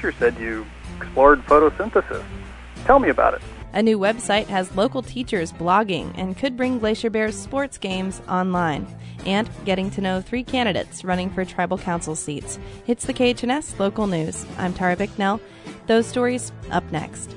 teacher said you explored photosynthesis. Tell me about it. A new website has local teachers blogging and could bring Glacier Bear's sports games online. And getting to know 3 candidates running for tribal council seats. It's the KHNS Local News. I'm Tara Bicknell. Those stories up next.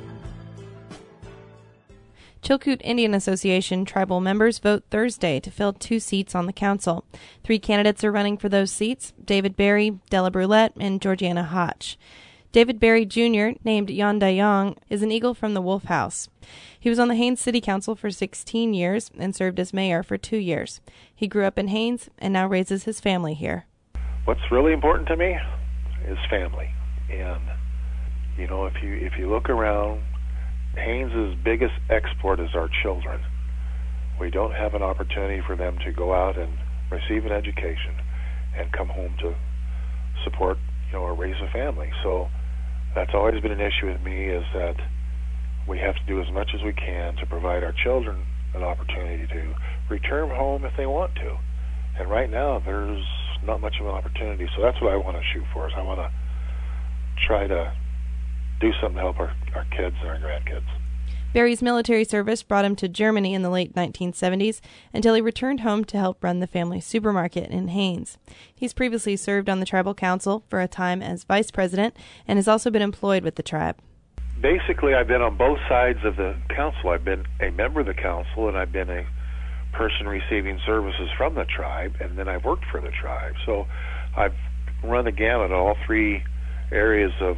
Chilkoot Indian Association tribal members vote Thursday to fill 2 seats on the council. 3 candidates are running for those seats: David Berry, Della Brulette, and Georgiana Hotch. David Berry Jr., named Yan Dayong, is an Eagle from the Wolf House. He was on the Haines City Council for 16 years and served as mayor for 2 years. He grew up in Haines and now raises his family here. What's really important to me is family. And, you know, if you look around, Haines' biggest export is our children. We don't have an opportunity for them to go out and receive an education and come home to support, or raise a family. So that's always been an issue with me, is that we have to do as much as we can to provide our children an opportunity to return home if they want to. And right now, there's not much of an opportunity. So that's what I want to shoot for, is I want to try to do something to help our kids and our grandkids. Berry's military service brought him to Germany in the late 1970s until he returned home to help run the family supermarket in Haines. He's previously served on the tribal council for a time as vice president and has also been employed with the tribe. Basically, I've been on both sides of the council. I've been a member of the council, and I've been a person receiving services from the tribe, and then I've worked for the tribe. So I've run the gamut of all 3 areas of,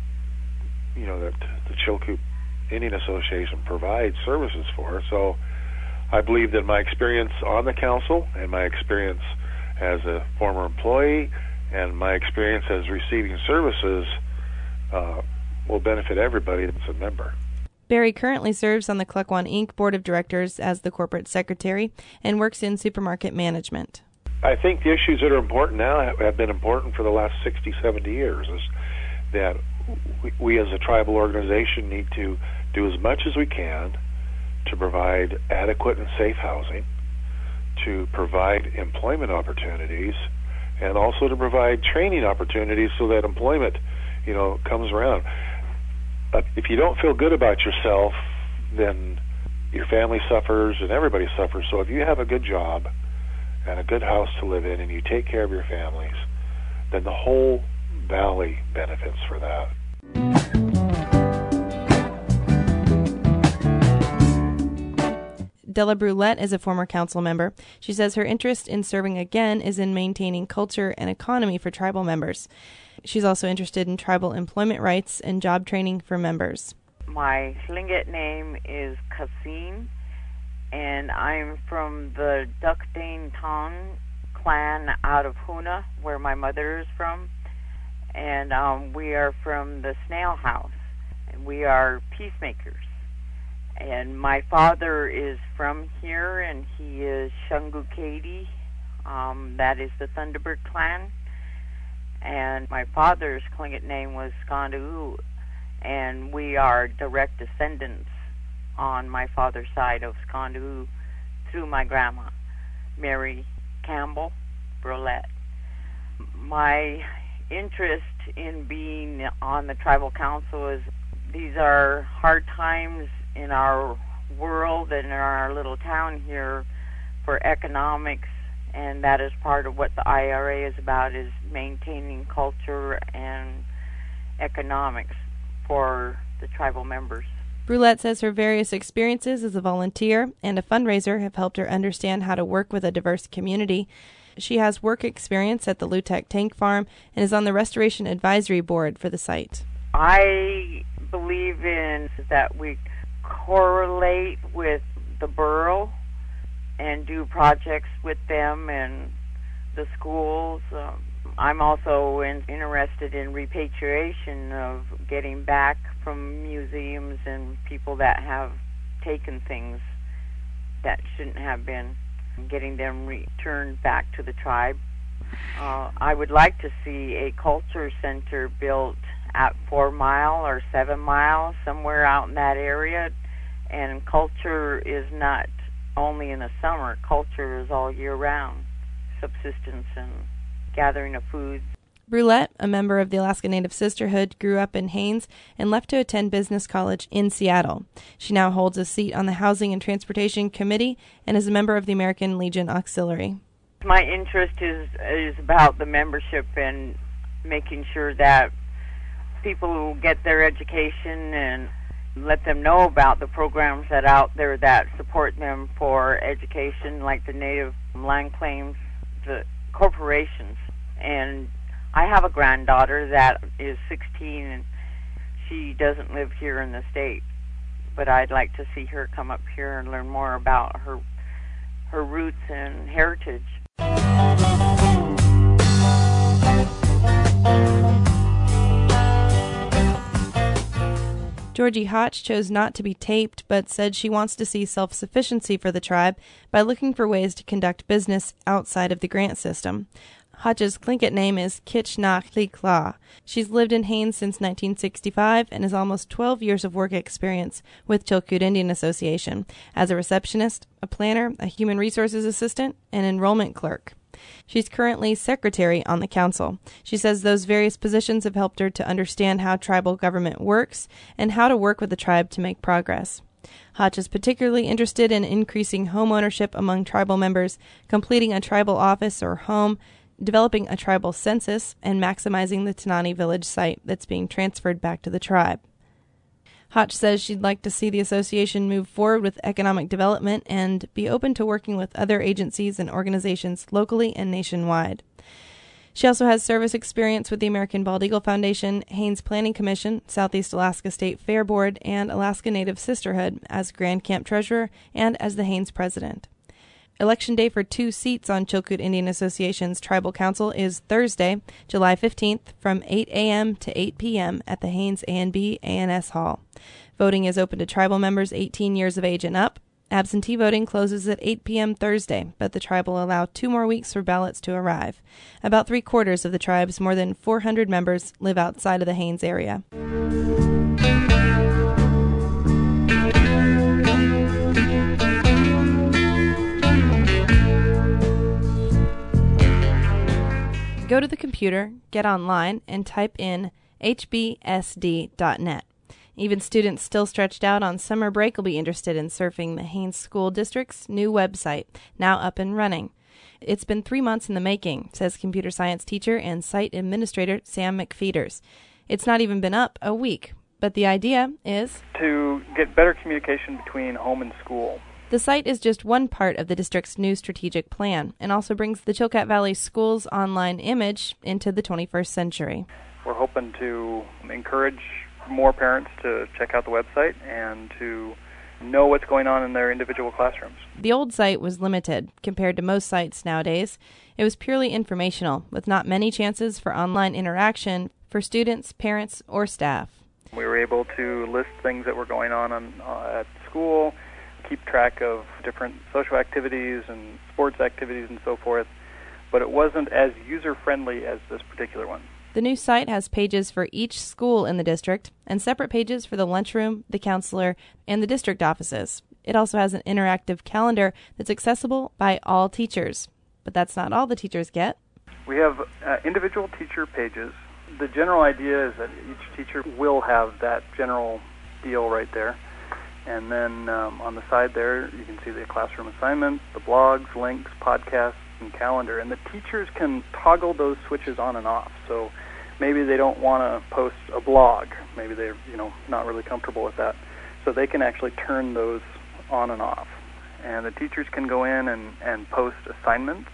that the Chilkoot Indian Association provides services for. So I believe that my experience on the council and my experience as a former employee and my experience as receiving services will benefit everybody that's a member. Berry currently serves on the Klukwan Inc. Board of Directors as the corporate secretary and works in supermarket management. I think the issues that are important now have been important for the last 60, 70 years, is that we as a tribal organization need to do as much as we can to provide adequate and safe housing, to provide employment opportunities, and also to provide training opportunities so that employment, comes around. But if you don't feel good about yourself, then your family suffers and everybody suffers. So if you have a good job and a good house to live in and you take care of your families, then the whole valley benefits for that. Della Brulette is a former council member. She says her interest in serving again is in maintaining culture and economy for tribal members. She's also interested in tribal employment rights and job training for members. My Tlingit name is Kasim, and I'm from the Dukdane Tong clan out of Hoona, where my mother is from. And we are from the Snail House, and we are peacemakers. And my father is from here, and he is Shungu Katie. That is the Thunderbird clan. And my father's Tlingit name was Skandu, and we are direct descendants on my father's side of Skandu through my grandma, Mary Campbell Brulette. My interest in being on the tribal council is these are hard times in our world and in our little town here for economics, and that is part of what the IRA is about, is maintaining culture and economics for the tribal members. Brulette says her various experiences as a volunteer and a fundraiser have helped her understand how to work with a diverse community. She has work experience at the Lutek Tank Farm and is on the Restoration Advisory Board for the site. I believe in that we correlate with the borough and do projects with them and the schools. I'm also interested in repatriation of getting back from museums and people that have taken things that shouldn't have been, getting them returned back to the tribe. I would like to see a culture center built at 4 Mile or 7 Mile, somewhere out in that area. And culture is not only in the summer. Culture is all year round. Subsistence and gathering of food. Brulette, a member of the Alaska Native Sisterhood, grew up in Haines and left to attend business college in Seattle. She now holds a seat on the Housing and Transportation Committee and is a member of the American Legion Auxiliary. My interest is about the membership and making sure that people get their education and let them know about the programs that out there that support them for education, like the native land claims, the corporations. And I have a granddaughter that is 16 and she doesn't live here in the state, but I'd like to see her come up here and learn more about her roots and heritage. Georgie Hotch chose not to be taped, but said she wants to see self-sufficiency for the tribe by looking for ways to conduct business outside of the grant system. Hotch's Tlingit name is Kitch-na-Kli-Kla. She's lived in Haines since 1965 and has almost 12 years of work experience with Chilkoot Indian Association as a receptionist, a planner, a human resources assistant, and enrollment clerk. She's currently secretary on the council. She says those various positions have helped her to understand how tribal government works and how to work with the tribe to make progress. Hotch is particularly interested in increasing home ownership among tribal members, completing a tribal office or home, developing a tribal census, and maximizing the Tanani Village site that's being transferred back to the tribe. Hotch says she'd like to see the association move forward with economic development and be open to working with other agencies and organizations locally and nationwide. She also has service experience with the American Bald Eagle Foundation, Haines Planning Commission, Southeast Alaska State Fair Board, and Alaska Native Sisterhood as Grand Camp Treasurer and as the Haines President. Election day for 2 seats on Chilkoot Indian Association's Tribal Council is Thursday, July 15th from 8 a.m. to 8 p.m. at the Haines A&B A&S Hall. Voting is open to tribal members 18 years of age and up. Absentee voting closes at 8 p.m. Thursday, but the tribe will allow 2 more weeks for ballots to arrive. About 3/4 of the tribe's more than 400 members live outside of the Haines area. Go to the computer, get online, and type in hbsd.net. Even students still stretched out on summer break will be interested in surfing the Haines School District's new website, now up and running. It's been 3 months in the making, says computer science teacher and site administrator Sam McFeeters. It's not even been up a week, but the idea is to get better communication between home and school. The site is just one part of the district's new strategic plan and also brings the Chilkat Valley Schools online image into the 21st century. We're hoping to encourage more parents to check out the website and to know what's going on in their individual classrooms. The old site was limited compared to most sites nowadays. It was purely informational, with not many chances for online interaction for students, parents, or staff. We were able to list things that were going on at school, keep track of different social activities and sports activities and so forth, but it wasn't as user-friendly as this particular one. The new site has pages for each school in the district and separate pages for the lunchroom, the counselor, and the district offices. It also has an interactive calendar that's accessible by all teachers. But that's not all the teachers get. We have individual teacher pages. The general idea is that each teacher will have that general deal right there. And then on the side there, you can see the classroom assignments, the blogs, links, podcasts, and calendar. And the teachers can toggle those switches on and off. So maybe they don't want to post a blog. Maybe they're not really comfortable with that. So they can actually turn those on and off. And the teachers can go in and post assignments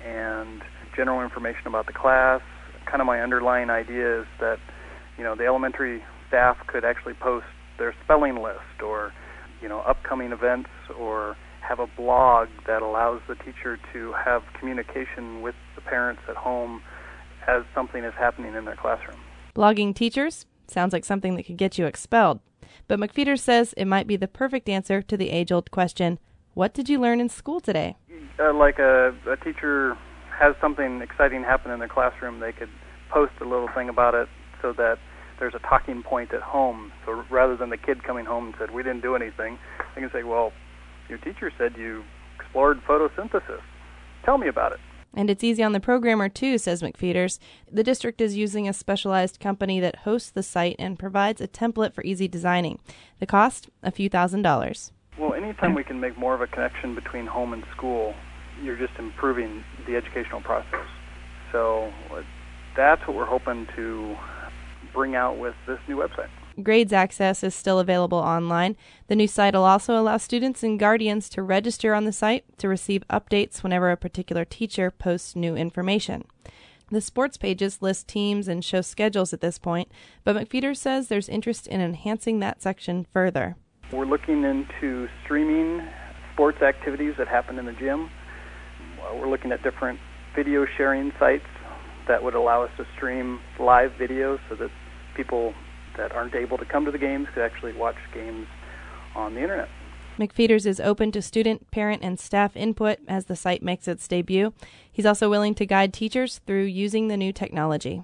and general information about the class. Kind of my underlying idea is that, the elementary staff could actually post their spelling list or, upcoming events, or have a blog that allows the teacher to have communication with the parents at home as something is happening in their classroom. Blogging teachers sounds like something that could get you expelled. But McFeeters says it might be the perfect answer to the age-old question, what did you learn in school today? Like a teacher has something exciting happen in their classroom, they could post a little thing about it so that there's a talking point at home. So rather than the kid coming home and said, we didn't do anything, they can say, well, your teacher said you explored photosynthesis. Tell me about it. And it's easy on the programmer, too, says McFeeters. The district is using a specialized company that hosts the site and provides a template for easy designing. The cost, a few $1,000s. Well, anytime we can make more of a connection between home and school, you're just improving the educational process. So that's what we're hoping to bring out with this new website. Grades access is still available online. The new site will also allow students and guardians to register on the site to receive updates whenever a particular teacher posts new information. The sports pages list teams and show schedules at this point, but McFeeters says there's interest in enhancing that section further. We're looking into streaming sports activities that happen in the gym. We're looking at different video sharing sites that would allow us to stream live videos so that people that aren't able to come to the games could actually watch games on the internet. McFeeters is open to student, parent, and staff input as the site makes its debut. He's also willing to guide teachers through using the new technology.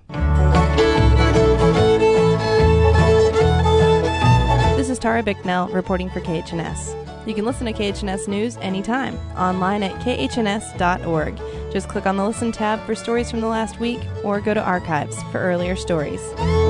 This is Tara Bicknell reporting for KHNS. You can listen to KHNS News anytime, online at khns.org. Just click on the Listen tab for stories from the last week or go to archives for earlier stories.